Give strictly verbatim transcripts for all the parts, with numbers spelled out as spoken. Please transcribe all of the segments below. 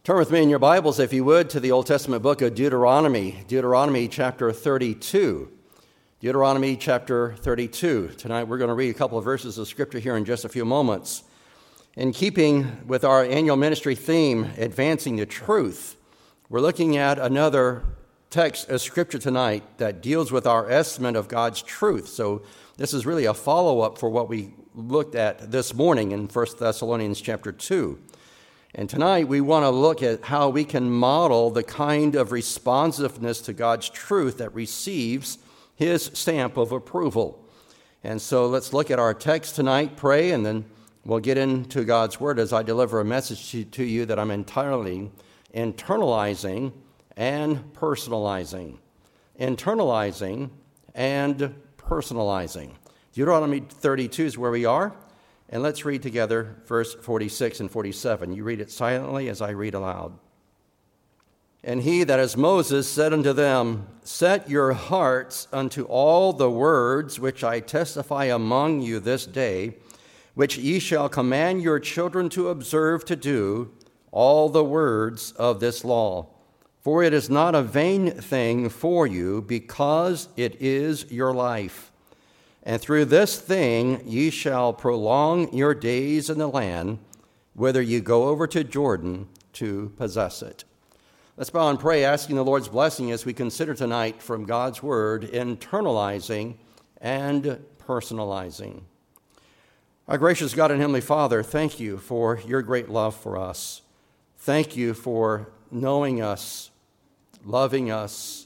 Turn with me in your Bibles, if you would, to the Old Testament book of Deuteronomy, Deuteronomy chapter thirty-two. Deuteronomy chapter thirty-two. Tonight we're going to read a couple of verses of Scripture here in just a few moments. In keeping with our annual ministry theme, Advancing the Truth, we're looking at another text of Scripture tonight that deals with our estimate of God's truth. So this is really a follow-up for what we looked at this morning in First Thessalonians chapter two. And tonight we want to look at how we can model the kind of responsiveness to God's truth that receives His stamp of approval. And so let's look at our text tonight, pray, and then we'll get into God's Word as I deliver a message to, to you that I'm entirely internalizing and personalizing. Internalizing and personalizing. Deuteronomy thirty-two is where we are. And let's read together verse forty-six and forty-seven. You read it silently as I read aloud. And he, that is Moses, said unto them, Set your hearts unto all the words which I testify among you this day, which ye shall command your children to observe to do, all the words of this law. For it is not a vain thing for you, because it is your life. And through this thing ye shall prolong your days in the land, whither ye go over to Jordan to possess it. Let's bow and pray, asking the Lord's blessing as we consider tonight from God's Word, internalizing and personalizing. Our gracious God and Heavenly Father, thank you for your great love for us. Thank you for knowing us, loving us,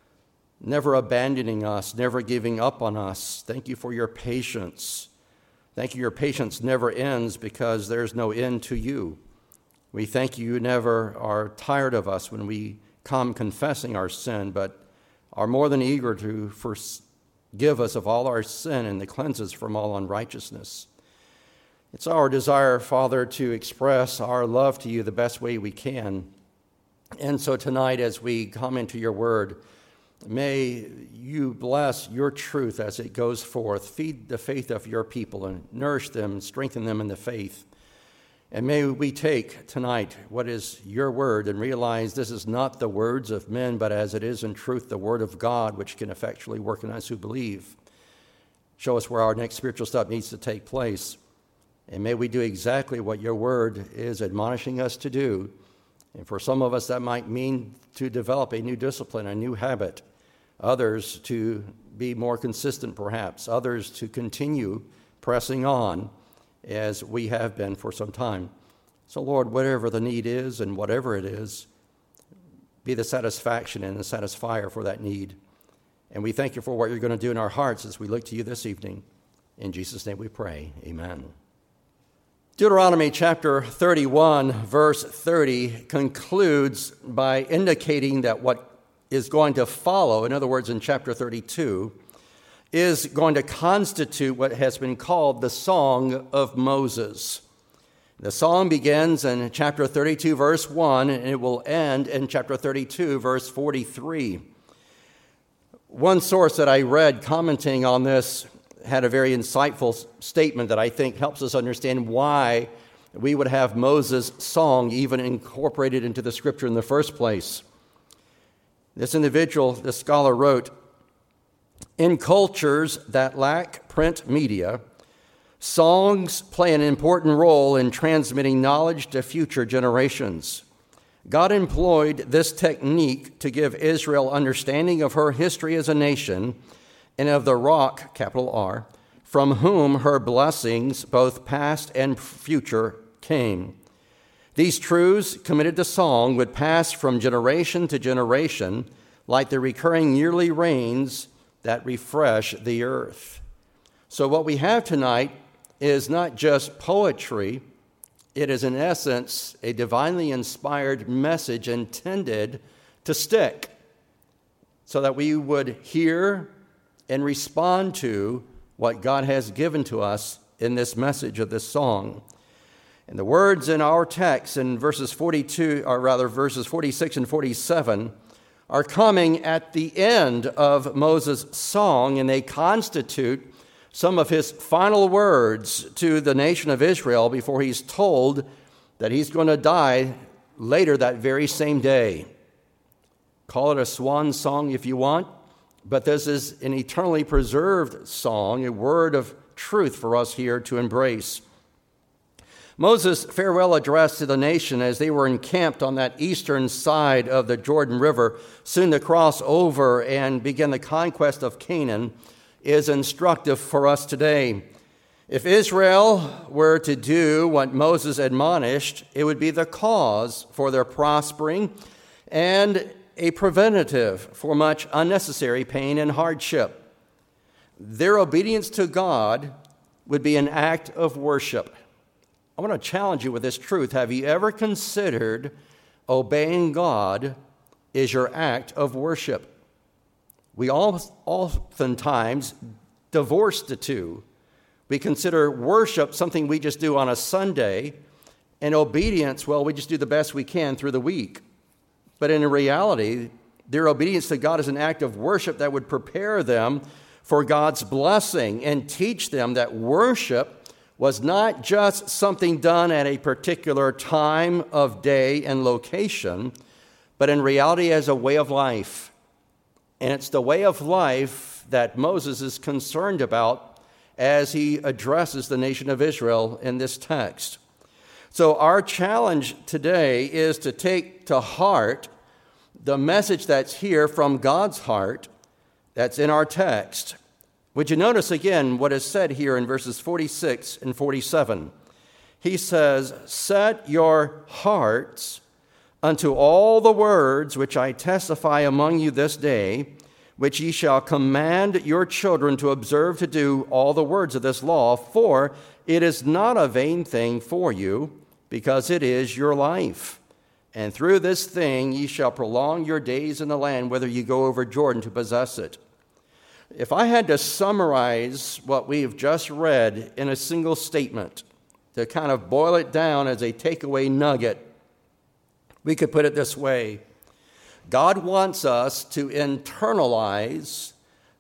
never abandoning us, never giving up on us. Thank you for your patience. Thank you, your patience never ends because there's no end to you. We thank you, you never are tired of us when we come confessing our sin, but are more than eager to forgive us of all our sin and to cleanse us from all unrighteousness. It's our desire, Father, to express our love to you the best way we can. And so tonight, as we come into your word, may you bless your truth as it goes forth. Feed the faith of your people and nourish them and strengthen them in the faith. And may we take tonight what is your word and realize this is not the words of men, but as it is in truth the word of God, which can effectually work in us who believe. Show us where our next spiritual step needs to take place. And may we do exactly what your word is admonishing us to do. And for some of us, that might mean to develop a new discipline, a new habit. Others to be more consistent, perhaps. Others to continue pressing on as we have been for some time. So, Lord, whatever the need is and whatever it is, be the satisfaction and the satisfier for that need. And we thank you for what you're going to do in our hearts as we look to you this evening. In Jesus' name we pray. Amen. Deuteronomy chapter thirty-one, verse thirty, concludes by indicating that what is going to follow, in other words, in chapter thirty-two, is going to constitute what has been called the Song of Moses. The song begins in chapter thirty-two, verse one, and it will end in chapter thirty-two, verse forty-three. One source that I read commenting on this had a very insightful statement that I think helps us understand why we would have Moses' song even incorporated into the Scripture in the first place. This individual, this scholar, wrote, In cultures that lack print media, songs play an important role in transmitting knowledge to future generations. God employed this technique to give Israel understanding of her history as a nation and of the rock, capital R, from whom her blessings, both past and future, came. These truths, committed to song, would pass from generation to generation like the recurring yearly rains that refresh the earth. So what we have tonight is not just poetry. It is, in essence, a divinely inspired message intended to stick so that we would hear and respond to what God has given to us in this message of this song. And the words in our text in verses forty-two, or rather verses forty-six and forty-seven, are coming at the end of Moses' song, and they constitute some of his final words to the nation of Israel before he's told that he's going to die later that very same day. Call it a swan song if you want, but this is an eternally preserved song, a word of truth for us here to embrace. Moses' farewell address to the nation as they were encamped on that eastern side of the Jordan River, soon to cross over and begin the conquest of Canaan, is instructive for us today. If Israel were to do what Moses admonished, it would be the cause for their prospering and a preventative for much unnecessary pain and hardship. Their obedience to God would be an act of worship. I want to challenge you with this truth. Have you ever considered obeying God is your act of worship? We all oftentimes divorce the two. We consider worship something we just do on a Sunday, and obedience, well, we just do the best we can through the week. But in reality, their obedience to God is an act of worship that would prepare them for God's blessing and teach them that worship was not just something done at a particular time of day and location, but in reality as a way of life. And it's the way of life that Moses is concerned about as he addresses the nation of Israel in this text. So our challenge today is to take to heart the message that's here from God's heart that's in our text. Would you notice again what is said here in verses forty-six and forty-seven? He says, "Set your hearts unto all the words which I testify among you this day, which ye shall command your children to observe to do all the words of this law, for it is not a vain thing for you, because it is your life. And through this thing ye shall prolong your days in the land, whither ye go over Jordan to possess it." If I had to summarize what we've just read in a single statement, to kind of boil it down as a takeaway nugget, we could put it this way. God wants us to internalize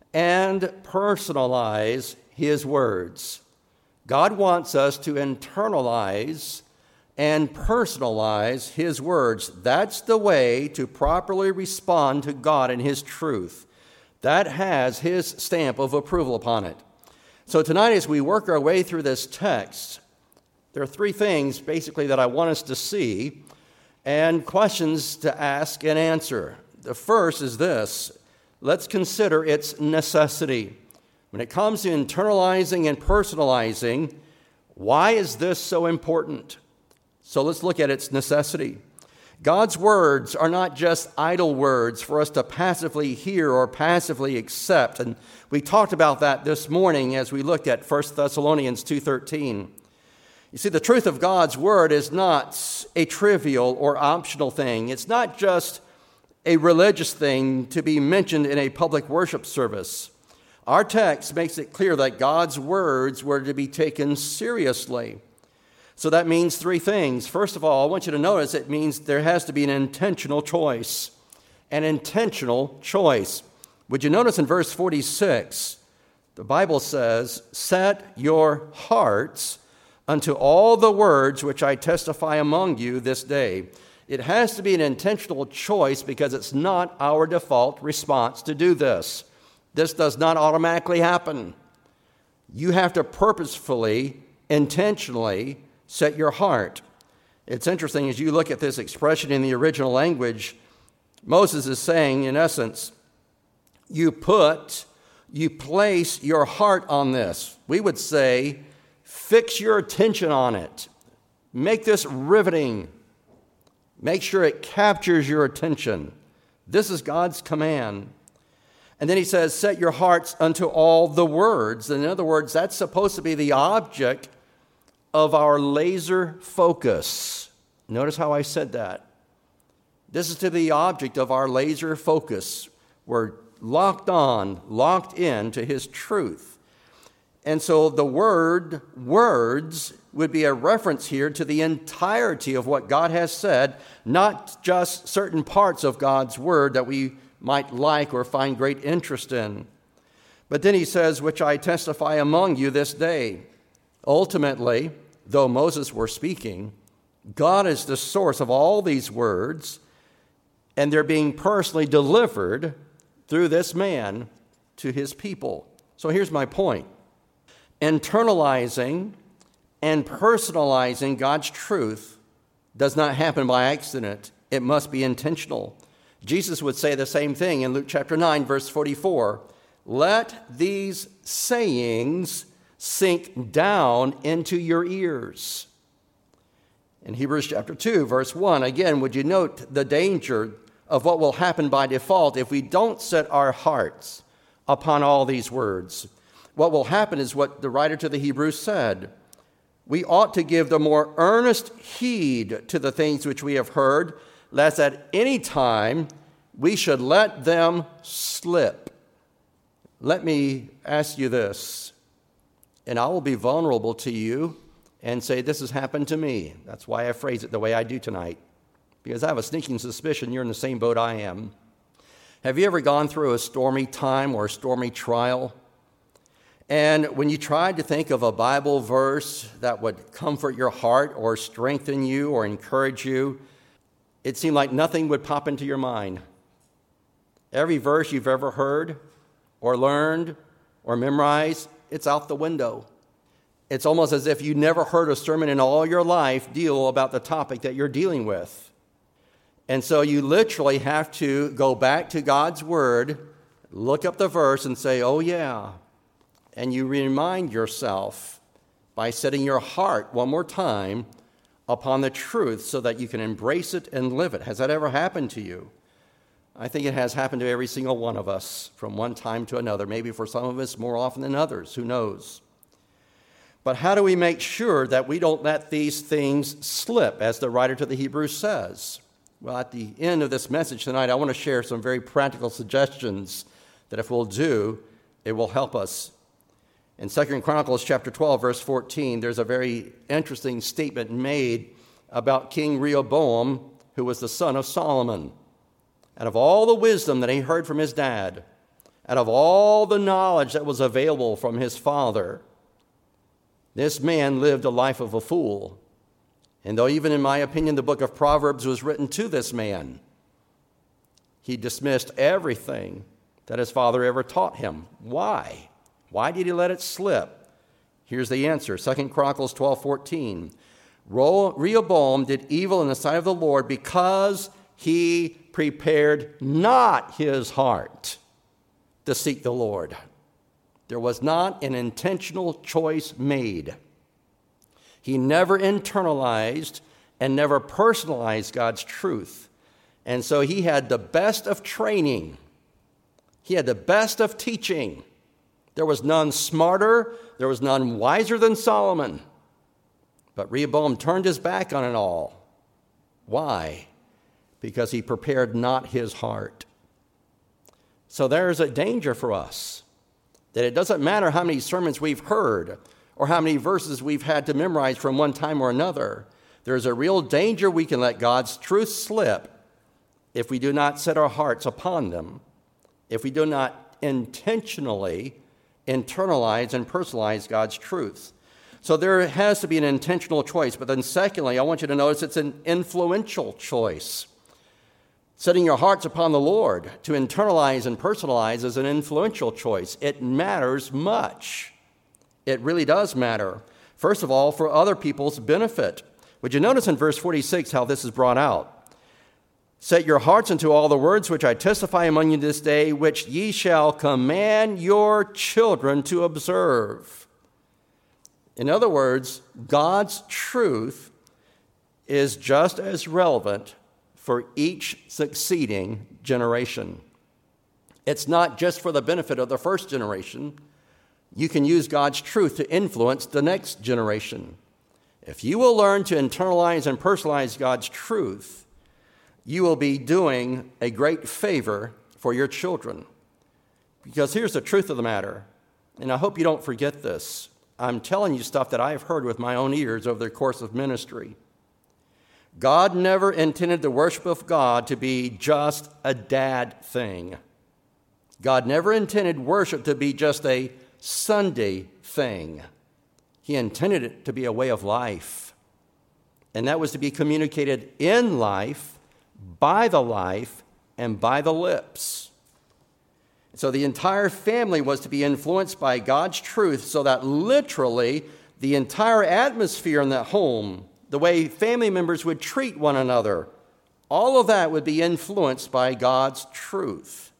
and personalize His words. God wants us to internalize and personalize His words. That's the way to properly respond to God and His truth. That has His stamp of approval upon it. So tonight, as we work our way through this text, there are three things basically that I want us to see and questions to ask and answer. The first is this. Let's consider its necessity. When it comes to internalizing and personalizing, why is this so important? So let's look at its necessity. God's words are not just idle words for us to passively hear or passively accept. And we talked about that this morning as we looked at First Thessalonians two thirteen. You see, the truth of God's word is not a trivial or optional thing. It's not just a religious thing to be mentioned in a public worship service. Our text makes it clear that God's words were to be taken seriously. So that means three things. First of all, I want you to notice it means there has to be an intentional choice. An intentional choice. Would you notice in verse forty-six, the Bible says, "Set your hearts unto all the words which I testify among you this day." It has to be an intentional choice because it's not our default response to do this. This does not automatically happen. You have to purposefully, intentionally set your heart. It's interesting as you look at this expression in the original language, Moses is saying, in essence, you put, you place your heart on this. We would say, fix your attention on it. Make this riveting. Make sure it captures your attention. This is God's command. And then he says, set your hearts unto all the words. In other words, that's supposed to be the object of our laser focus. Notice how I said that. This is to be the object of our laser focus. We're locked on, locked in to His truth. And so the word, words, would be a reference here to the entirety of what God has said, not just certain parts of God's word that we might like or find great interest in. But then he says, which I testify among you this day. Ultimately, though Moses were speaking, God is the source of all these words, and they're being personally delivered through this man to his people. So here's my point. Internalizing and personalizing God's truth does not happen by accident. It must be intentional. Jesus would say the same thing in Luke chapter nine, verse forty-four. Let these sayings sink down into your ears. In Hebrews chapter two, verse one, again, would you note the danger of what will happen by default if we don't set our hearts upon all these words? What will happen is what the writer to the Hebrews said. We ought to give the more earnest heed to the things which we have heard, lest at any time we should let them slip. Let me ask you this, and I will be vulnerable to you and say this has happened to me. That's why I phrase it the way I do tonight, because I have a sneaking suspicion you're in the same boat I am. Have you ever gone through a stormy time or a stormy trial? And when you tried to think of a Bible verse that would comfort your heart or strengthen you or encourage you, it seemed like nothing would pop into your mind. Every verse you've ever heard or learned or memorized, it's out the window. It's almost as if you never heard a sermon in all your life deal about the topic that you're dealing with. And so you literally have to go back to God's Word, look up the verse and say, oh yeah. And you remind yourself by setting your heart one more time upon the truth so that you can embrace it and live it. Has that ever happened to you? I think it has happened to every single one of us from one time to another. Maybe for some of us more often than others. Who knows? But how do we make sure that we don't let these things slip, as the writer to the Hebrews says? Well, at the end of this message tonight, I want to share some very practical suggestions that if we'll do, it will help us. In Second Chronicles chapter twelve, verse fourteen, there's a very interesting statement made about King Rehoboam, who was the son of Solomon. Out of all the wisdom that he heard from his dad, out of all the knowledge that was available from his father, this man lived a life of a fool. And though even in my opinion the book of Proverbs was written to this man, he dismissed everything that his father ever taught him. Why? Why did he let it slip? Here's the answer. Second Chronicles twelve fourteen. Rehoboam did evil in the sight of the Lord because he prepared not his heart to seek the Lord. There was not an intentional choice made. He never internalized and never personalized God's truth. And so he had the best of training. He had the best of teaching. There was none smarter, there was none wiser than Solomon. But Rehoboam turned his back on it all. Why? Because he prepared not his heart. So there's a danger for us, that it doesn't matter how many sermons we've heard or how many verses we've had to memorize from one time or another. There's a real danger we can let God's truth slip if we do not set our hearts upon them, if we do not intentionally internalize and personalize God's truth. So there has to be an intentional choice. But then secondly, I want you to notice it's an influential choice. Setting your hearts upon the Lord to internalize and personalize is an influential choice. It matters much. It really does matter. First of all, for other people's benefit. Would you notice in verse forty-six how this is brought out? Set your hearts into all the words which I testify among you this day, which ye shall command your children to observe. In other words, God's truth is just as relevant for each succeeding generation. It's not just for the benefit of the first generation. You can use God's truth to influence the next generation. If you will learn to internalize and personalize God's truth, you will be doing a great favor for your children. Because here's the truth of the matter, and I hope you don't forget this. I'm telling you stuff that I've heard with my own ears over the course of ministry. God never intended the worship of God to be just a dad thing. God never intended worship to be just a Sunday thing. He intended it to be a way of life. And that was to be communicated in life, by the life, and by the lips. So the entire family was to be influenced by God's truth, so that literally the entire atmosphere in that home, the way family members would treat one another, all of that would be influenced by God's truth.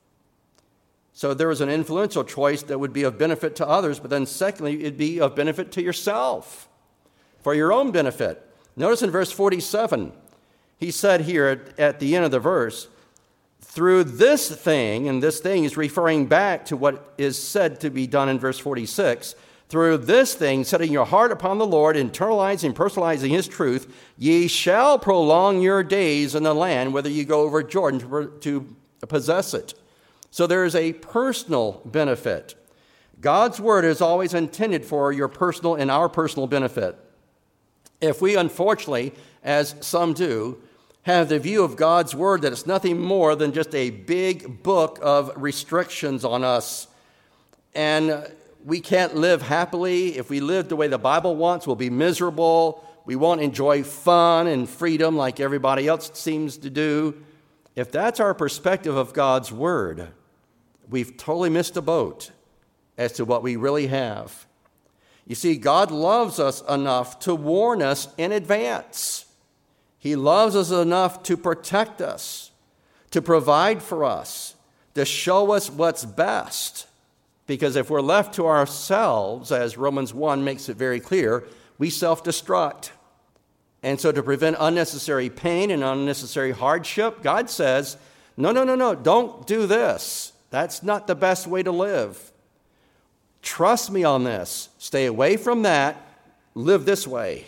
So there was an influential choice that would be of benefit to others, but then secondly, it'd be of benefit to yourself, for your own benefit. Notice in verse forty-seven, he said here at the end of the verse, through this thing, and this thing is referring back to what is said to be done in verse forty-six, through this thing, setting your heart upon the Lord, internalizing, personalizing his truth, ye shall prolong your days in the land, whether you go over Jordan to, to possess it. So there is a personal benefit. God's word is always intended for your personal and our personal benefit. If we, unfortunately, as some do, have the view of God's word that it's nothing more than just a big book of restrictions on us, and we can't live happily. If we live the way the Bible wants, we'll be miserable. We won't enjoy fun and freedom like everybody else seems to do. If that's our perspective of God's word, we've totally missed the boat as to what we really have. You see, God loves us enough to warn us in advance. He loves us enough to protect us, to provide for us, to show us what's best. Because if we're left to ourselves, as Romans one makes it very clear, we self-destruct. And so to prevent unnecessary pain and unnecessary hardship, God says, no, no, no, no, don't do this. That's not the best way to live. Trust me on this. Stay away from that. Live this way.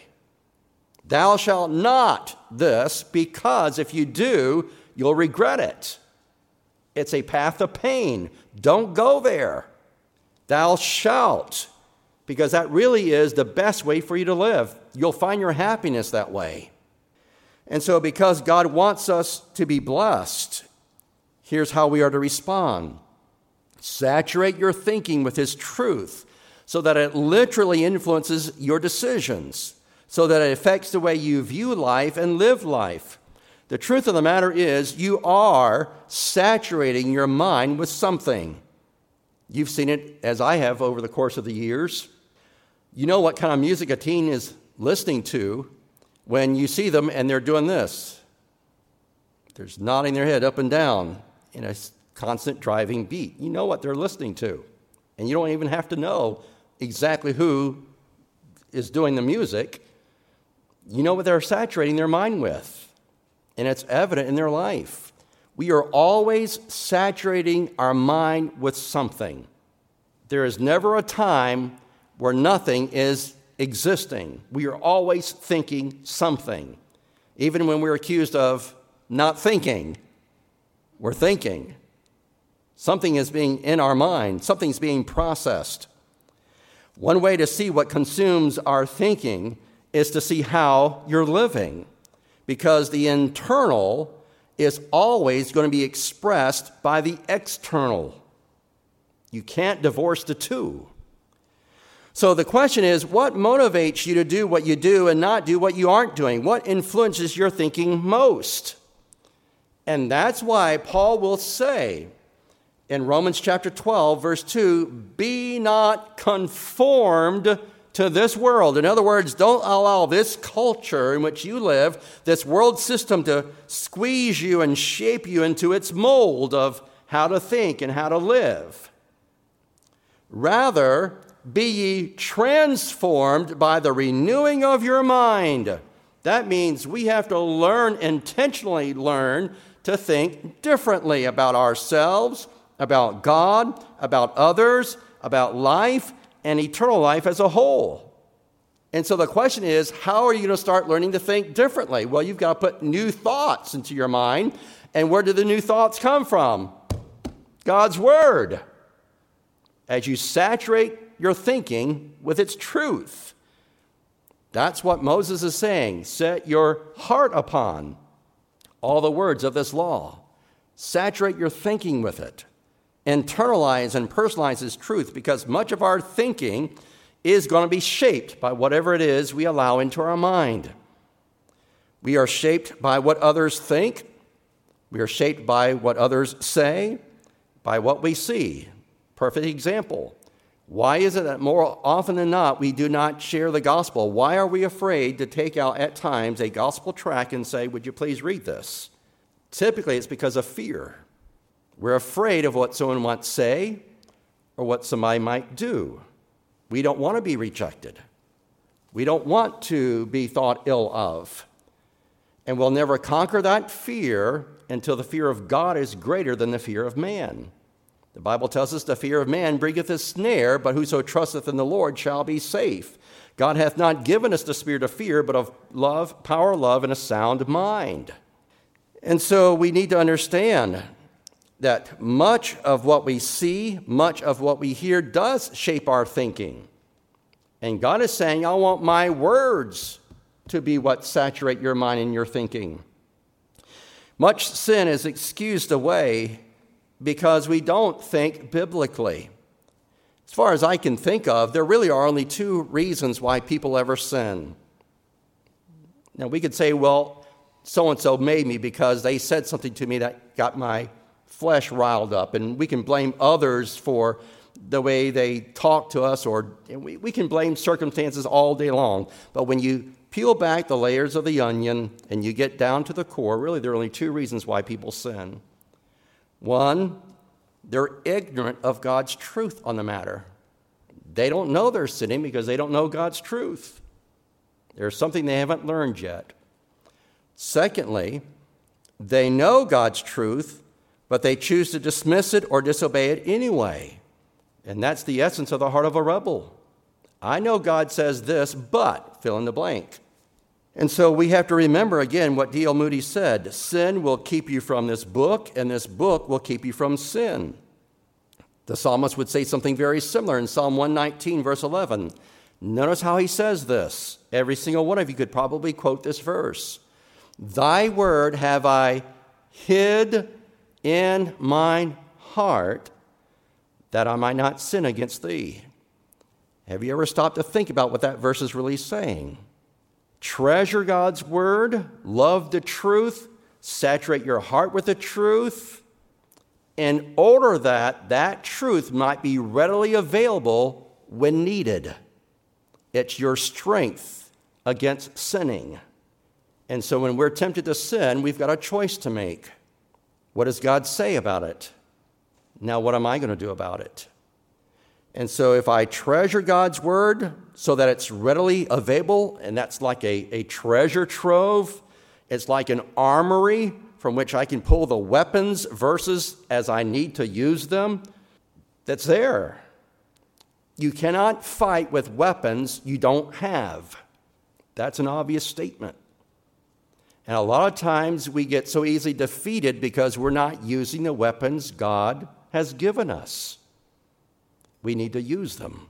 Thou shalt not this, because if you do, you'll regret it. It's a path of pain. Don't go there. Thou shalt, because that really is the best way for you to live. You'll find your happiness that way. And so because God wants us to be blessed, here's how we are to respond. Saturate your thinking with his truth so that it literally influences your decisions, so that it affects the way you view life and live life. The truth of the matter is you are saturating your mind with something. You've seen it as I have over the course of the years. You know what kind of music a teen is listening to when you see them and they're doing this. They're nodding their head up and down in a constant driving beat. You know what they're listening to. And you don't even have to know exactly who is doing the music. You know what they're saturating their mind with. And it's evident in their life. We are always saturating our mind with something. There is never a time where nothing is existing. We are always thinking something. Even when we're accused of not thinking, we're thinking. Something is being in our mind. Something's being processed. One way to see what consumes our thinking is to see how you're living, because the internal is always going to be expressed by the external. You can't divorce the two. So the question is, what motivates you to do what you do and not do what you aren't doing? What influences your thinking most? And that's why Paul will say in Romans chapter twelve, verse two, be not conformed to this world. In other words, don't allow this culture in which you live, this world system, to squeeze you and shape you into its mold of how to think and how to live. Rather, be ye transformed by the renewing of your mind. That means we have to learn, intentionally learn, to think differently about ourselves, about God, about others, about life, and eternal life as a whole. And so the question is, how are you going to start learning to think differently? Well, you've got to put new thoughts into your mind. And where do the new thoughts come from? God's Word. As you saturate your thinking with its truth. That's what Moses is saying. Set your heart upon all the words of this law. Saturate your thinking with it. Internalize and personalize His truth, because much of our thinking is going to be shaped by whatever it is we allow into our mind. We are shaped by what others think. We are shaped by what others say, by what we see. Perfect example. Why is it that more often than not we do not share the gospel? Why are we afraid to take out at times a gospel tract and say, would you please read this? Typically it's because of fear. We're afraid of what someone might say or what somebody might do. We don't want to be rejected. We don't want to be thought ill of. And we'll never conquer that fear until the fear of God is greater than the fear of man. The Bible tells us the fear of man bringeth a snare, but whoso trusteth in the Lord shall be safe. God hath not given us the spirit of fear, but of love, power, love, and a sound mind. And so we need to understand that much of what we see, much of what we hear does shape our thinking. And God is saying, I want my words to be what saturate your mind and your thinking. Much sin is excused away because we don't think biblically. As far as I can think of, there really are only two reasons why people ever sin. Now, we could say, well, so-and-so made me because they said something to me that got my flesh riled up, and we can blame others for the way they talk to us, or we, we can blame circumstances all day long. But when you peel back the layers of the onion and you get down to the core, really there are only two reasons why people sin. One, they're ignorant of God's truth on the matter. They don't know they're sinning because they don't know God's truth. There's something they haven't learned yet. Secondly, they know God's truth, but they choose to dismiss it or disobey it anyway. And that's the essence of the heart of a rebel. I know God says this, but fill in the blank. And so we have to remember again what D L Moody said. Sin will keep you from this book, and this book will keep you from sin. The psalmist would say something very similar in Psalm one nineteen, verse eleven. Notice how he says this. Every single one of you could probably quote this verse. Thy word have I hid in mine heart, that I might not sin against thee. Have you ever stopped to think about what that verse is really saying? Treasure God's word, love the truth, saturate your heart with the truth, in order that that truth might be readily available when needed. It's your strength against sinning. And so when we're tempted to sin, we've got a choice to make. What does God say about it? Now, what am I going to do about it? And so if I treasure God's word so that it's readily available, and that's like a, a treasure trove, it's like an armory from which I can pull the weapons, verses as I need to use them, that's there. You cannot fight with weapons you don't have. That's an obvious statement. And a lot of times we get so easily defeated because we're not using the weapons God has given us. We need to use them.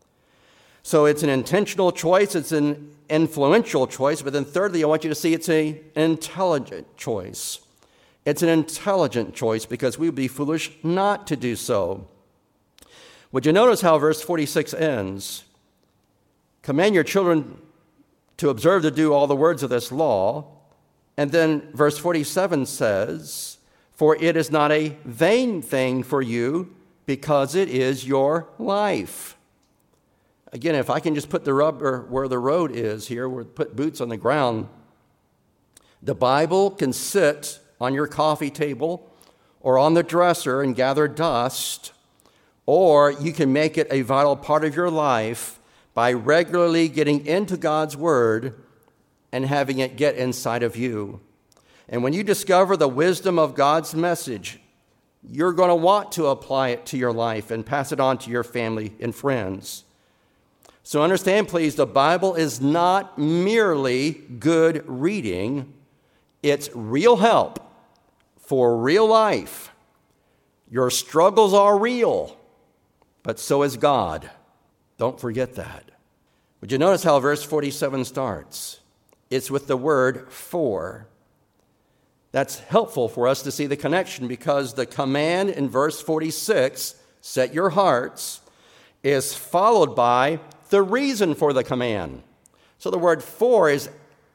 So it's an intentional choice, it's an influential choice, but then thirdly, I want you to see it's an intelligent choice. It's an intelligent choice because we would be foolish not to do so. Would you notice how verse forty-six ends? Command your children to observe to do all the words of this law. And then verse forty-seven says, for it is not a vain thing for you, because it is your life. Again, if I can just put the rubber where the road is here, or put boots on the ground, the Bible can sit on your coffee table or on the dresser and gather dust, or you can make it a vital part of your life by regularly getting into God's Word and having it get inside of you. And when you discover the wisdom of God's message, you're going to want to apply it to your life and pass it on to your family and friends. So understand, please, the Bible is not merely good reading. It's real help for real life. Your struggles are real, but so is God. Don't forget that. Would you notice how verse forty-seven starts? It's with the word for. That's helpful for us to see the connection because the command in verse forty-six, set your hearts, is followed by the reason for the command. So the word for is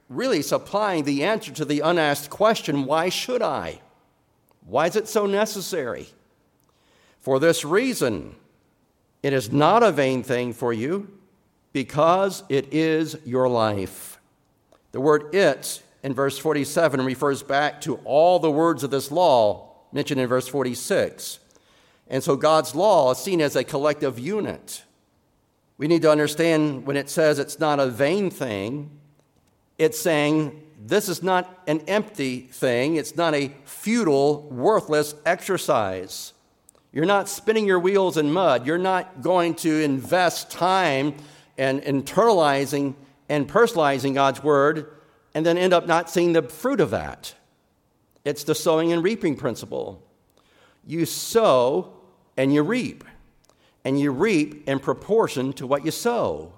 really supplying the answer to the unasked question, why should I? Why is it so necessary? For this reason, it is not a vain thing for you, because it is your life. The word "it" in verse forty-seven refers back to all the words of this law mentioned in verse forty-six. And so God's law is seen as a collective unit. We need to understand when it says it's not a vain thing, it's saying this is not an empty thing. It's not a futile, worthless exercise. You're not spinning your wheels in mud. You're not going to invest time and internalizing and personalizing God's word and then end up not seeing the fruit of that. It's the sowing and reaping principle. You sow and you reap. And you reap in proportion to what you sow.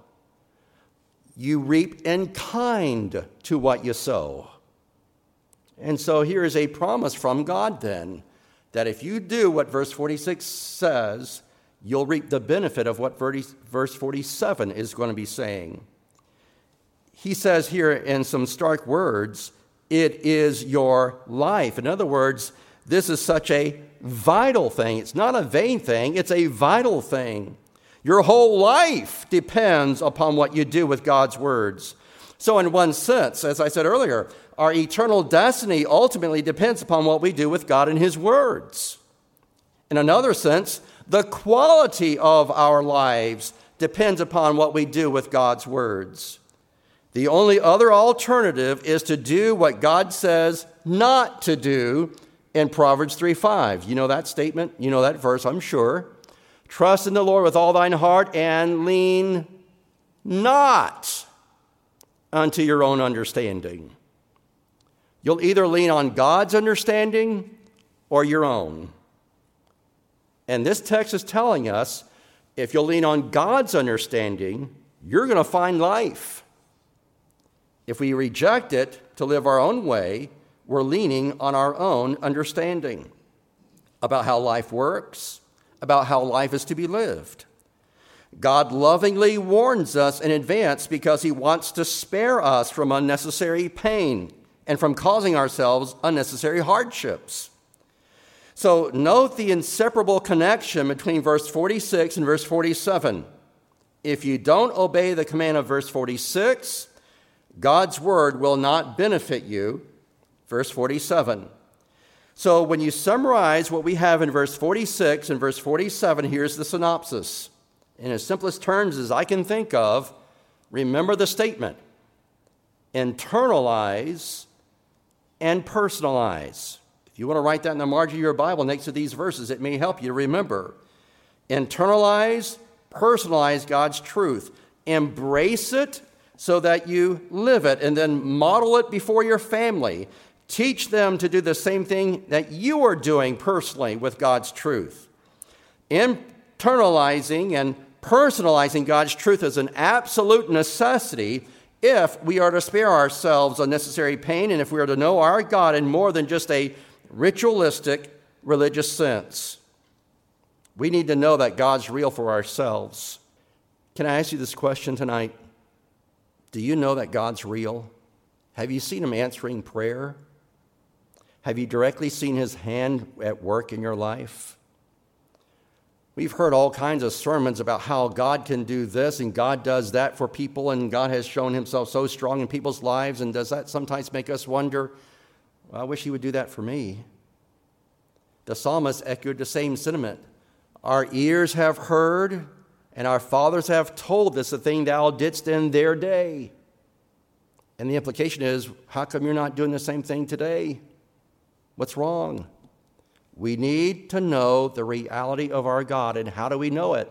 You reap in kind to what you sow. And so here is a promise from God then, that if you do what verse forty-six says, you'll reap the benefit of what verse forty-seven is going to be saying. He says here in some stark words, it is your life. In other words, this is such a vital thing. It's not a vain thing, it's a vital thing. Your whole life depends upon what you do with God's words. So in one sense, as I said earlier, our eternal destiny ultimately depends upon what we do with God and his words. In another sense, the quality of our lives depends upon what we do with God's words. The only other alternative is to do what God says not to do in Proverbs three five. You know that statement? You know that verse, I'm sure. Trust in the Lord with all thine heart and lean not unto your own understanding. You'll either lean on God's understanding or your own. And this text is telling us, if you'll lean on God's understanding, you're going to find life. If we reject it to live our own way, we're leaning on our own understanding about how life works, about how life is to be lived. God lovingly warns us in advance because he wants to spare us from unnecessary pain and from causing ourselves unnecessary hardships. So note the inseparable connection between verse forty-six and verse forty-seven. If you don't obey the command of verse forty-six, God's word will not benefit you. Verse forty-seven. So when you summarize what we have in verse forty-six and verse forty-seven, here's the synopsis. In as simplest terms as I can think of, remember the statement: internalize and personalize. If you want to write that in the margin of your Bible next to these verses, it may help you to remember. Internalize, personalize God's truth. Embrace it so that you live it, and then model it before your family. Teach them to do the same thing that you are doing personally with God's truth. Internalizing and personalizing God's truth is an absolute necessity if we are to spare ourselves unnecessary pain and if we are to know our God in more than just a ritualistic religious sense. We need to know that God's real for ourselves. Can I ask you this question tonight? Do you know that God's real? Have you seen him answering prayer? Have you directly seen his hand at work in your life? We've heard all kinds of sermons about how God can do this and God does that for people, and God has shown himself so strong in people's lives. And does that sometimes make us wonder, well, I wish he would do that for me? The psalmist echoed the same sentiment. Our ears have heard, and our fathers have told us the thing thou didst in their day. And the implication is, how come you're not doing the same thing today? What's wrong? We need to know the reality of our God. And how do we know it?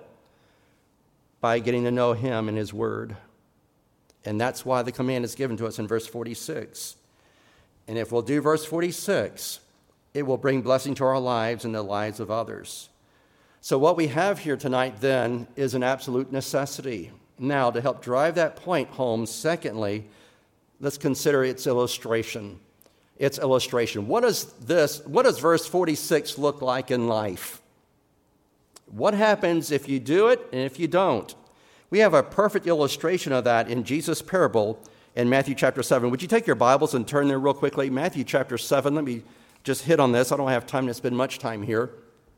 By getting to know him and his word. And that's why the command is given to us in verse forty-six. And if we'll do verse forty-six, it will bring blessing to our lives and the lives of others. So what we have here tonight then is an absolute necessity. Now, to help drive that point home, secondly, let's consider its illustration. Its illustration. What does this, what does verse forty-six look like in life? What happens if you do it and if you don't? We have a perfect illustration of that in Jesus' parable in Matthew chapter seven. Would you take your Bibles and turn there real quickly? Matthew chapter seven. Let me just hit on this. I don't have time to spend much time here.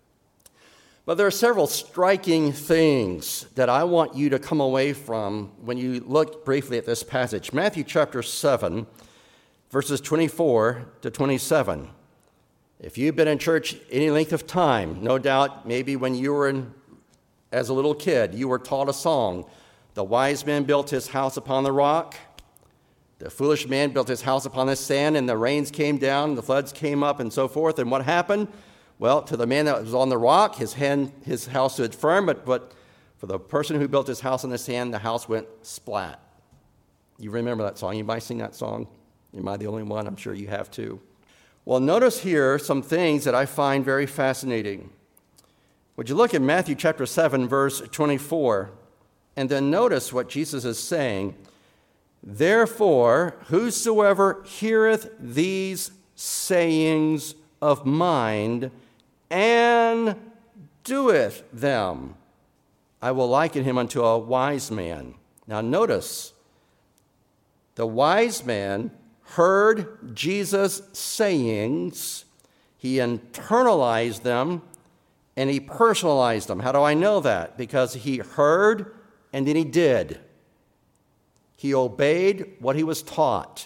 But there are several striking things that I want you to come away from when you look briefly at this passage. Matthew chapter seven, verses twenty-four to twenty-seven. If you've been in church any length of time, no doubt maybe when you were in, as a little kid, you were taught a song. The wise man built his house upon the rock. The foolish man built his house upon the sand, and the rains came down, the floods came up, and so forth. And what happened? Well, to the man that was on the rock, his hand, his house stood firm, but, but for the person who built his house on the sand, the house went splat. You remember that song? Anybody sing that song? Am I the only one? I'm sure you have too. Well, notice here some things that I find very fascinating. Would you look at Matthew chapter seven, verse twenty-four, and then notice what Jesus is saying. Therefore, whosoever heareth these sayings of mine and doeth them, I will liken him unto a wise man. Now notice, the wise man heard Jesus' sayings, he internalized them, and he personalized them. How do I know that? Because he heard and then he did. He obeyed what he was taught.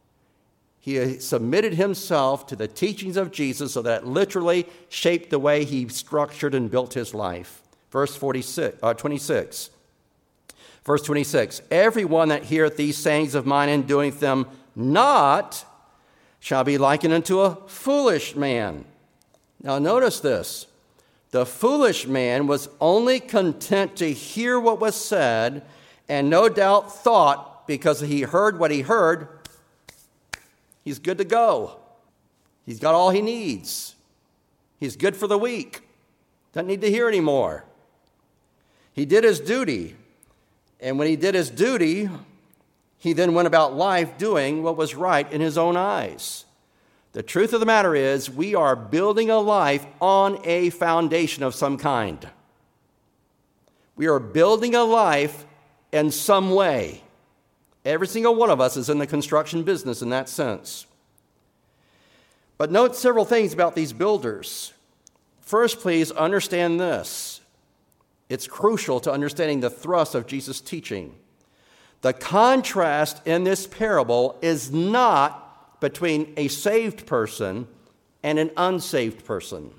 He submitted himself to the teachings of Jesus so that it literally shaped the way he structured and built his life. Verse forty-six, uh, twenty-six. Verse twenty-six, everyone that heareth these sayings of mine and doeth them not shall be likened unto a foolish man. Now notice this. The foolish man was only content to hear what was said and no doubt thought because he heard what he heard, he's good to go. He's got all he needs. He's good for the week. Doesn't need to hear anymore. He did his duty. And when he did his duty, he then went about life doing what was right in his own eyes. The truth of the matter is, we are building a life on a foundation of some kind. We are building a life in some way. Every single one of us is in the construction business in that sense. But note several things about these builders. First, please understand this. It's crucial to understanding the thrust of Jesus' teaching. The contrast in this parable is not between a saved person and an unsaved person.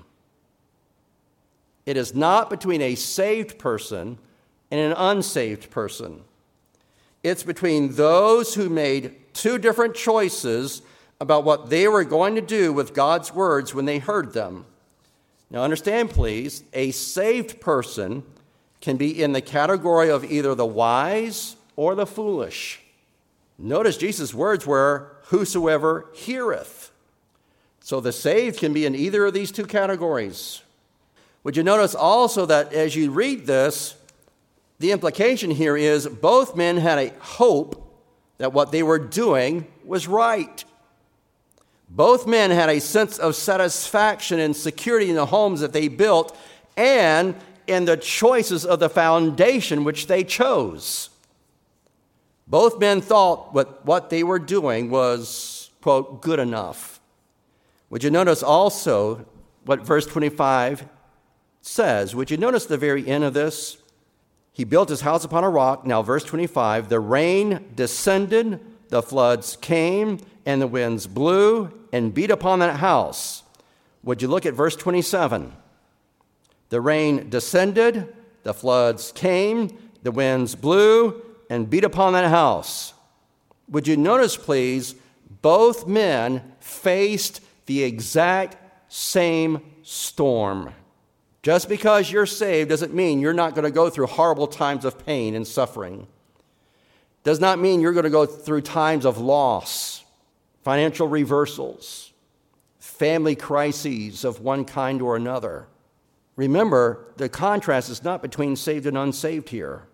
It is not between a saved person and an unsaved person. It's between those who made two different choices about what they were going to do with God's words when they heard them. Now understand, please, a saved person can be in the category of either the wise or the foolish. Notice Jesus' words were, whosoever heareth. So the saved can be in either of these two categories. Would you notice also that as you read this, the implication here is both men had a hope that what they were doing was right. Both men had a sense of satisfaction and security in the homes that they built and in the choices of the foundation which they chose. Both men thought what, what they were doing was, quote, good enough. Would you notice also what verse twenty-five says? Would you notice the very end of this? He built his house upon a rock. Now, verse twenty-five, the rain descended, the floods came, and the winds blew and beat upon that house. Would you look at verse twenty-seven? The rain descended, the floods came, the winds blew, and beat upon that house. Would you notice, please, both men faced the exact same storm. Just because you're saved doesn't mean you're not going to go through horrible times of pain and suffering. Does not mean you're going to go through times of loss, financial reversals, family crises of one kind or another. Remember, the contrast is not between saved and unsaved here.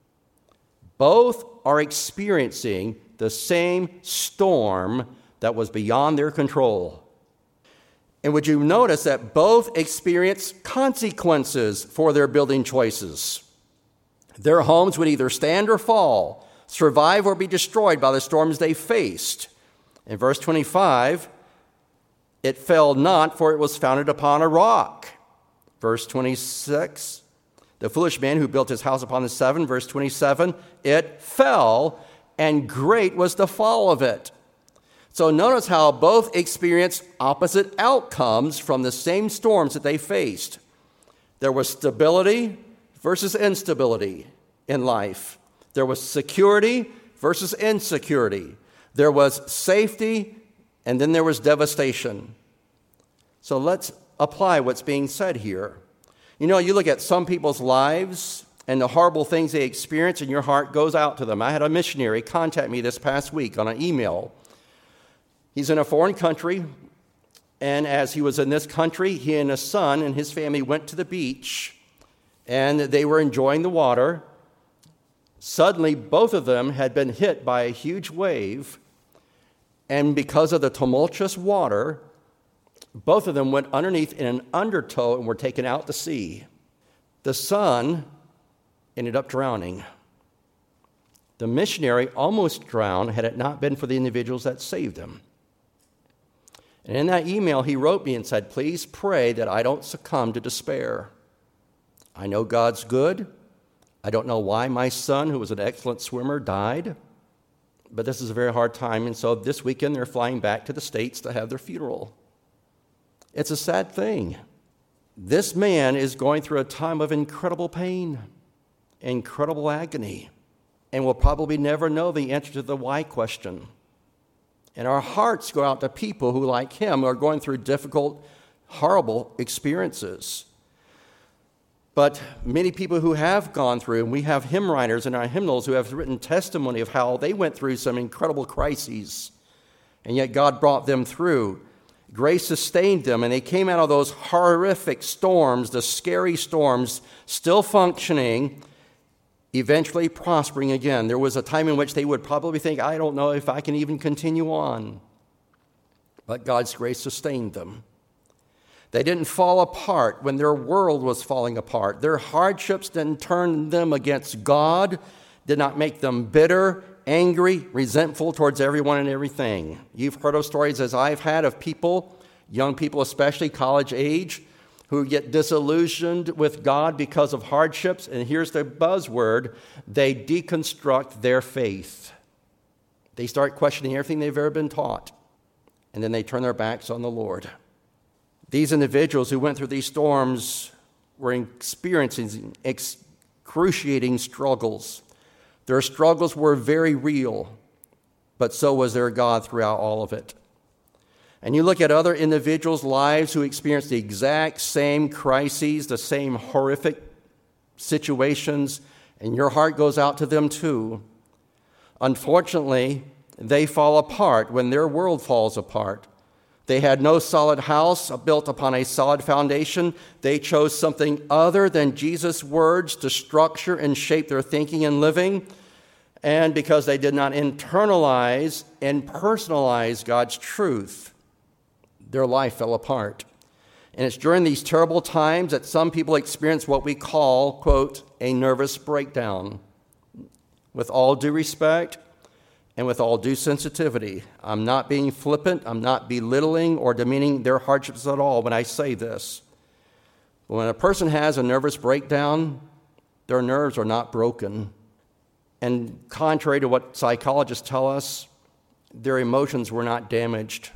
Both are experiencing the same storm that was beyond their control. And would you notice that both experience consequences for their building choices? Their homes would either stand or fall survive or be destroyed by the storms they faced. In verse twenty-five, it fell not, for it was founded upon a rock. Verse twenty-six, the foolish man who built his house upon the seven. Verse twenty-seven, it fell, and great was the fall of it. So notice how both experienced opposite outcomes from the same storms that they faced. There was stability versus instability in life. There was security versus insecurity. There was safety, and then there was devastation. So let's apply what's being said here. You know, you look at some people's lives and the horrible things they experience, and your heart goes out to them. I had a missionary contact me this past week on an email. He's in a foreign country, and as he was in this country, he and his son and his family went to the beach, and they were enjoying the water. Suddenly, both of them had been hit by a huge wave, and because of the tumultuous water, both of them went underneath in an undertow and were taken out to sea. The son ended up drowning. The missionary almost drowned had it not been for the individuals that saved him. And in that email, he wrote me and said, please pray that I don't succumb to despair. I know God's good. I don't know why my son, who was an excellent swimmer, died. But this is a very hard time, and so this weekend they're flying back to the States to have their funeral. It's a sad thing. This man is going through a time of incredible pain, incredible agony, and will probably never know the answer to the why question. And our hearts go out to people who, like him, are going through difficult, horrible experiences. But many people who have gone through, and we have hymn writers in our hymnals who have written testimony of how they went through some incredible crises, and yet God brought them through. Grace sustained them, and they came out of those horrific storms, the scary storms, still functioning, eventually prospering again. There was a time in which they would probably think, I don't know if I can even continue on. But God's grace sustained them. They didn't fall apart when their world was falling apart. Their hardships didn't turn them against God, did not make them bitter, angry, resentful towards everyone and everything. You've heard of stories, as I've had, of people, young people especially, college age, who get disillusioned with God because of hardships. And here's the buzzword: they deconstruct their faith. They start questioning everything they've ever been taught. And then they turn their backs on the Lord. These individuals who went through these storms were experiencing excruciating struggles. Their struggles were very real, but so was their God throughout all of it. And you look at other individuals' lives who experienced the exact same crises, the same horrific situations, and your heart goes out to them too. Unfortunately, they fall apart when their world falls apart. They had no solid house built upon a solid foundation. They chose something other than Jesus' words to structure and shape their thinking and living. And because they did not internalize and personalize God's truth, their life fell apart. And it's during these terrible times that some people experience what we call, quote, a nervous breakdown. With all due respect and with all due sensitivity, I'm not being flippant, I'm not belittling or demeaning their hardships at all when I say this. But when a person has a nervous breakdown, their nerves are not broken. And contrary to what psychologists tell us, their emotions were not damaged.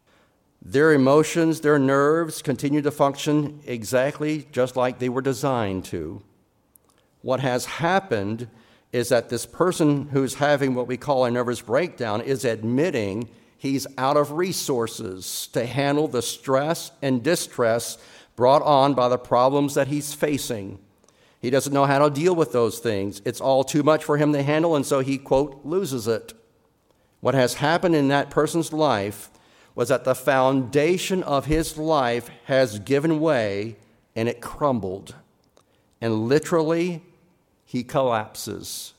Their emotions, their nerves continue to function exactly just like they were designed to. What has happened is that this person who's having what we call a nervous breakdown is admitting he's out of resources to handle the stress and distress brought on by the problems that he's facing. He doesn't know how to deal with those things. It's all too much for him to handle, and so he, quote, loses it. What has happened in that person's life was that the foundation of his life has given way and it crumbled. And literally, he collapses,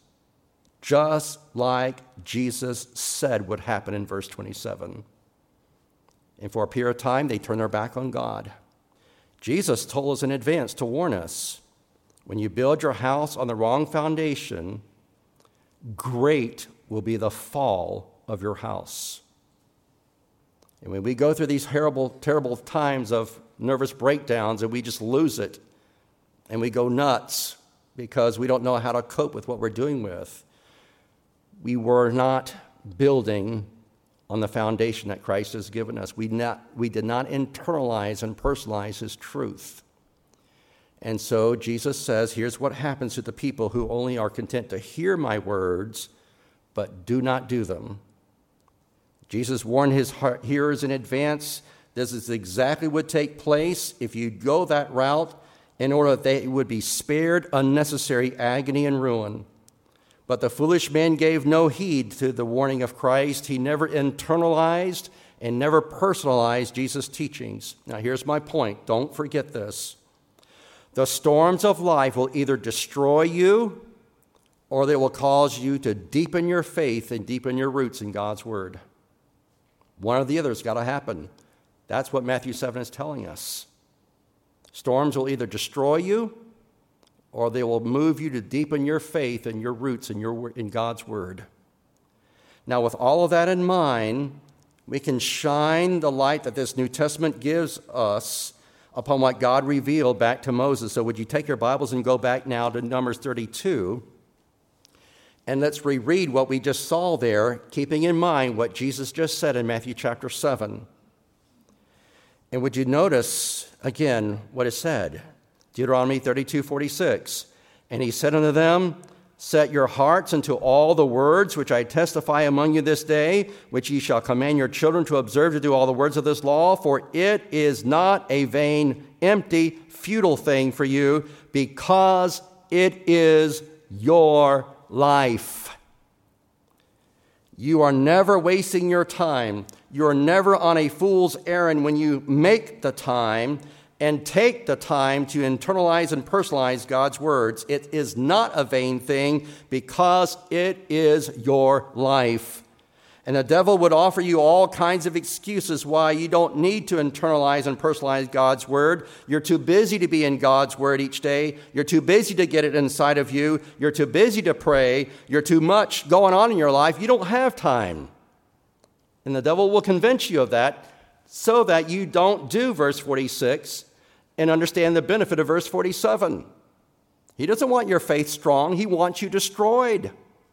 just like Jesus said would happen in verse twenty-seven. And for a period of time, they turn their back on God. Jesus told us in advance to warn us, when you build your house on the wrong foundation, great will be the fall of your house. And when we go through these terrible, terrible times of nervous breakdowns and we just lose it and we go nuts because we don't know how to cope with what we're doing with, we were not building on the foundation that Christ has given us. We, not, we did not internalize and personalize his truth. And so Jesus says, here's what happens to the people who only are content to hear my words, but do not do them. Jesus warned his hearers in advance. This is exactly what would take place if you go that route in order that they would be spared unnecessary agony and ruin. But the foolish man gave no heed to the warning of Christ. He never internalized and never personalized Jesus' teachings. Now, here's my point. Don't forget this. The storms of life will either destroy you or they will cause you to deepen your faith and deepen your roots in God's word. One or the other has got to happen. That's what Matthew seven is telling us. Storms will either destroy you or they will move you to deepen your faith and your roots in, your, in God's word. Now, with all of that in mind, we can shine the light that this New Testament gives us upon what God revealed back to Moses. So would you take your Bibles and go back now to Numbers thirty-two, and let's reread what we just saw there, keeping in mind what Jesus just said in Matthew chapter seven. And would you notice, again, what is said? Deuteronomy thirty-two forty-six. And he said unto them, set your hearts unto all the words which I testify among you this day, which ye shall command your children to observe to do all the words of this law, for it is not a vain, empty, futile thing for you, because it is your life. You are never wasting your time. You are never on a fool's errand when you make the time and take the time to internalize and personalize God's words. It is not a vain thing because it is your life. And the devil would offer you all kinds of excuses why you don't need to internalize and personalize God's word. You're too busy to be in God's word each day. You're too busy to get it inside of you. You're too busy to pray. You're too much going on in your life. You don't have time. And the devil will convince you of that so that you don't do verse forty-six and understand the benefit of verse forty-seven. He doesn't want your faith strong. He wants you destroyed.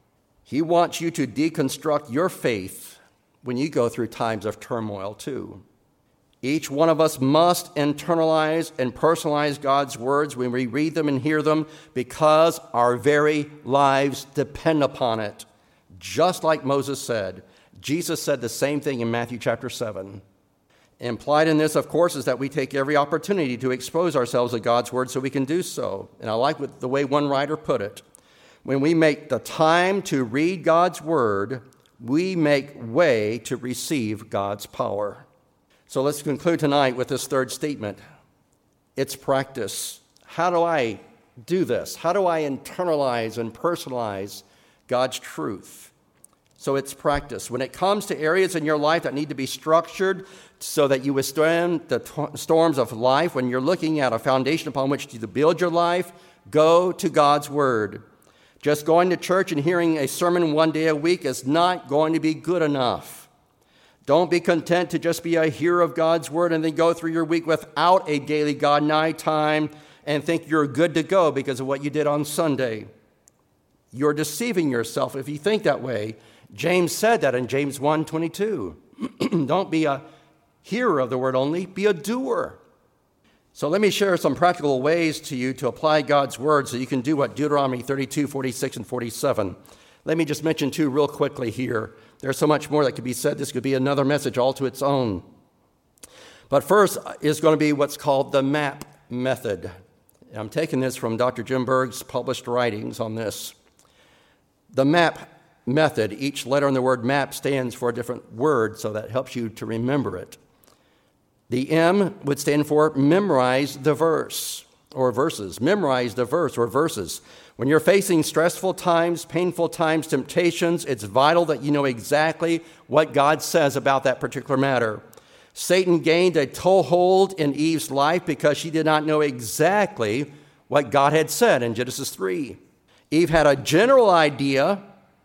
He wants you to deconstruct your faith when you go through times of turmoil too. Each one of us must internalize and personalize God's words when we read them and hear them because our very lives depend upon it. Just like Moses said. Jesus said the same thing in Matthew chapter seven. Implied in this, of course, is that we take every opportunity to expose ourselves to God's word so we can do so. And I like what, the way one writer put it. When we make the time to read God's word, we make way to receive God's power. So let's conclude tonight with this third statement. It's practice. How do I do this? How do I internalize and personalize God's truth? So it's practice. When it comes to areas in your life that need to be structured so that you withstand the t- storms of life, when you're looking at a foundation upon which to build your life, go to God's word. Just going to church and hearing a sermon one day a week is not going to be good enough. Don't be content to just be a hearer of God's word and then go through your week without a daily God night time and think you're good to go because of what you did on Sunday. You're deceiving yourself if you think that way. James said that in James one twenty-two. Don't be a hearer of the word only, be a doer. So let me share some practical ways to you to apply God's word so you can do what Deuteronomy thirty-two, forty-six, and forty-seven. Let me just mention two real quickly here. There's so much more that could be said. This could be another message all to its own. But first is going to be what's called the MAP method. I'm taking this from Doctor Jim Berg's published writings on this. The MAP method, each letter in the word MAP stands for a different word, so that helps you to remember it. The M would stand for memorize the verse or verses. Memorize the verse or verses. When you're facing stressful times, painful times, temptations, it's vital that you know exactly what God says about that particular matter. Satan gained a toehold in Eve's life because she did not know exactly what God had said in Genesis three. Eve had a general idea,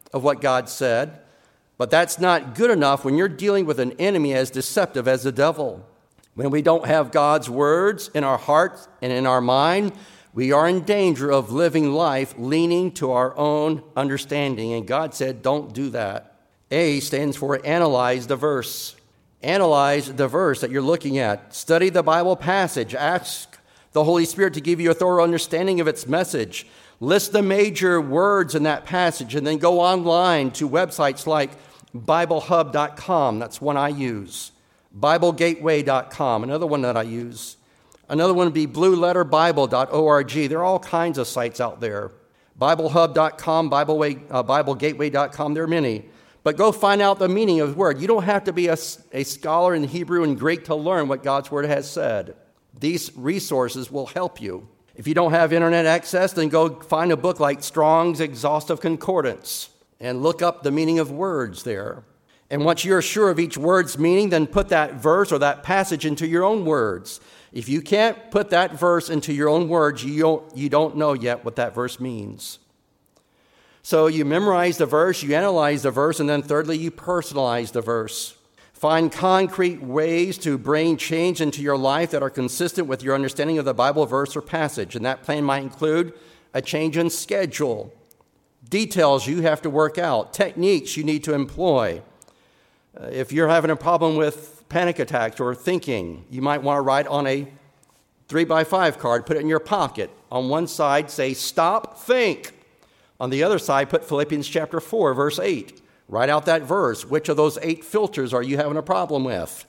of what God said, but that's not good enough when you're dealing with an enemy as deceptive as the devil. When we don't have God's words in our heart and in our mind, we are in danger of living life leaning to our own understanding. And God said, don't do that. A stands for analyze the verse. Analyze the verse that you're looking at. Study the Bible passage. Ask the Holy Spirit to give you a thorough understanding of its message. List the major words in that passage, and then go online to websites like Bible Hub dot com. That's one I use. Bible Gateway dot com, another one that I use. Another one would be blue letter bible dot org. There are all kinds of sites out there. Bible Hub dot com, Bible, uh, Bible Gateway dot com, there are many. But go find out the meaning of the word. You don't have to be a, a scholar in Hebrew and Greek to learn what God's word has said. These resources will help you. If you don't have internet access, then go find a book like Strong's Exhaustive Concordance and look up the meaning of words there. And once you're sure of each word's meaning, then put that verse or that passage into your own words. If you can't put that verse into your own words, you don't, you don't know yet what that verse means. So you memorize the verse, you analyze the verse, and then thirdly, you personalize the verse. Find concrete ways to bring change into your life that are consistent with your understanding of the Bible verse or passage. And that plan might include a change in schedule, details you have to work out, techniques you need to employ. Uh, if you're having a problem with panic attacks or thinking, you might want to write on a three by five card, put it in your pocket. On one side, say, stop, think. On the other side, put Philippians chapter four, verse eight. Write out that verse. Which of those eight filters are you having a problem with?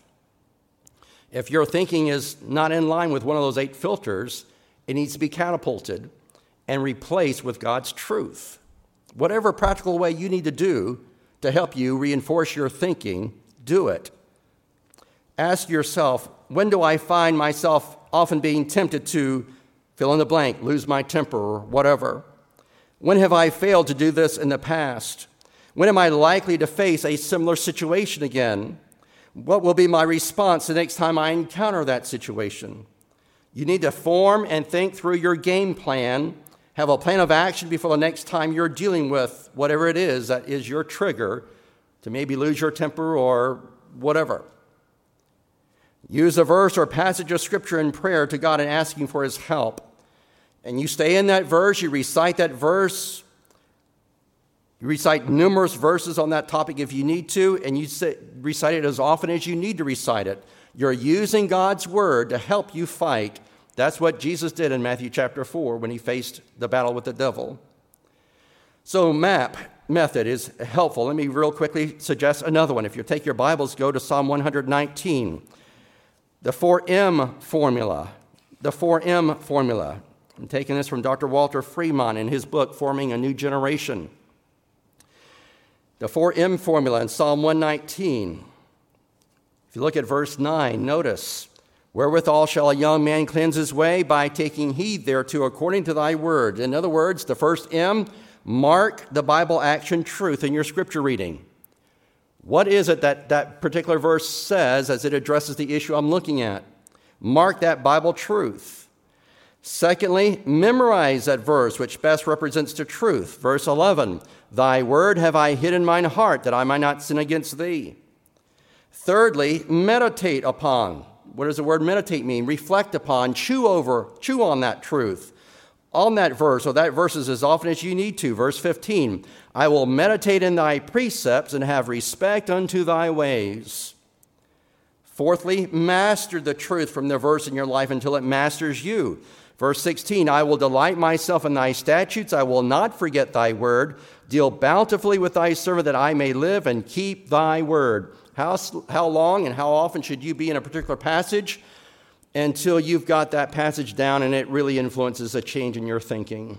If your thinking is not in line with one of those eight filters, it needs to be catapulted and replaced with God's truth. Whatever practical way you need to do to help you reinforce your thinking, do it. Ask yourself, when do I find myself often being tempted to fill in the blank, lose my temper, or whatever? When have I failed to do this in the past? When am I likely to face a similar situation again? What will be my response the next time I encounter that situation? You need to form and think through your game plan, have a plan of action before the next time you're dealing with whatever it is that is your trigger to maybe lose your temper or whatever. Use a verse or passage of Scripture in prayer to God and asking for His help. And you stay in that verse, you recite that verse, you recite numerous verses on that topic if you need to, and you say, recite it as often as you need to recite it. You're using God's word to help you fight. That's what Jesus did in Matthew chapter four when he faced the battle with the devil. So MAP method is helpful. Let me real quickly suggest another one. If you take your Bibles, go to Psalm one nineteen. The four M formula. The four M formula. I'm taking this from Doctor Walter Fremont in his book, Forming a New Generation. The four M formula in Psalm one nineteen. If you look at verse nine, notice, wherewithal shall a young man cleanse his way? By taking heed thereto according to thy word. In other words, the first M, mark the Bible action truth in your scripture reading. What is it that that particular verse says as it addresses the issue I'm looking at? Mark that Bible truth. Secondly, memorize that verse which best represents the truth. Verse eleven, thy word have I hid in mine heart that I might not sin against thee. Thirdly, meditate upon. What does the word meditate mean? Reflect upon, chew over, chew on that truth. On that verse, or that verses as often as you need to. Verse fifteen, I will meditate in thy precepts and have respect unto thy ways. Fourthly, master the truth from the verse in your life until it masters you. Verse sixteen, I will delight myself in thy statutes. I will not forget thy word. Deal bountifully with thy servant that I may live and keep thy word. How, how long and how often should you be in a particular passage? Until you've got that passage down and it really influences a change in your thinking.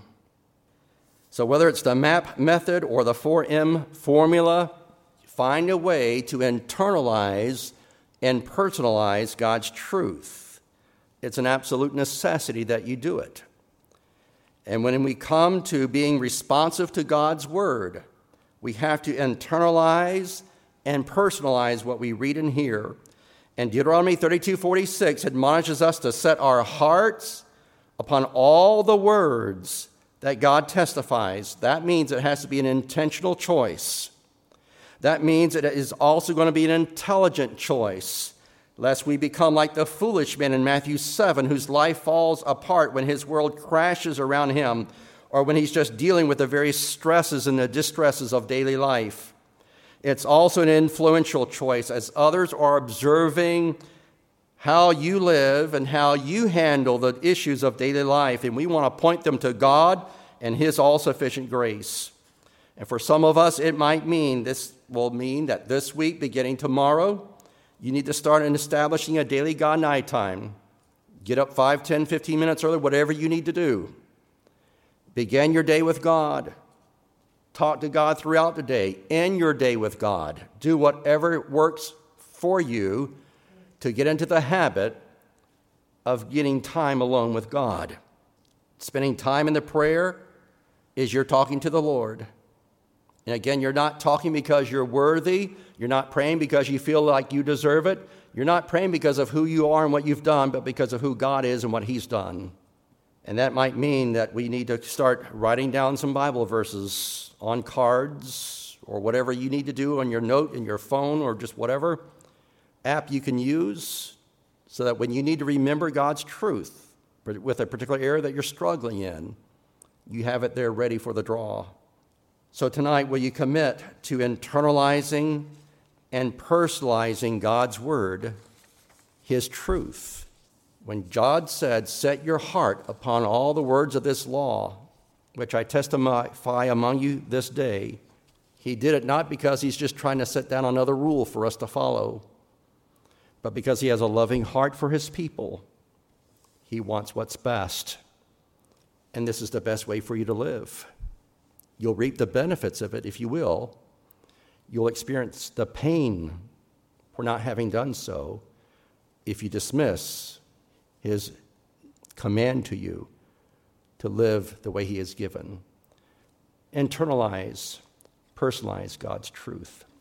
So whether it's the MAP method or the four M formula, find a way to internalize and personalize God's truth. It's an absolute necessity that you do it. And when we come to being responsive to God's word, we have to internalize and personalize what we read and hear. And Deuteronomy thirty-two forty-six admonishes us to set our hearts upon all the words that God testifies, that means it has to be an intentional choice. That means it is also going to be an intelligent choice, lest we become like the foolish man in Matthew seven, whose life falls apart when his world crashes around him, or when he's just dealing with the various stresses and the distresses of daily life. It's also an influential choice, as others are observing how you live and how you handle the issues of daily life, and we want to point them to God and his all-sufficient grace. And for some of us, it might mean, this will mean that this week, beginning tomorrow, you need to start in establishing a daily God night time. Get up five, ten, fifteen minutes early, whatever you need to do. Begin your day with God. Talk to God throughout the day. End your day with God. Do whatever works for you to get into the habit of getting time alone with God. Spending time in the prayer is you're talking to the Lord. And again, you're not talking because you're worthy. You're not praying because you feel like you deserve it. You're not praying because of who you are and what you've done, but because of who God is and what he's done. And that might mean that we need to start writing down some Bible verses on cards or whatever you need to do on your note in your phone or just whatever app you can use, so that when you need to remember God's truth with a particular area that you're struggling in, you have it there ready for the draw. So tonight, will you commit to internalizing and personalizing God's word, his truth? When God said, "Set your heart upon all the words of this law, which I testify among you this day," he did it not because he's just trying to set down another rule for us to follow, but because he has a loving heart for his people. He wants what's best. And this is the best way for you to live. You'll reap the benefits of it if you will. You'll experience the pain for not having done so if you dismiss his command to you to live the way he has given. Internalize, personalize God's truth.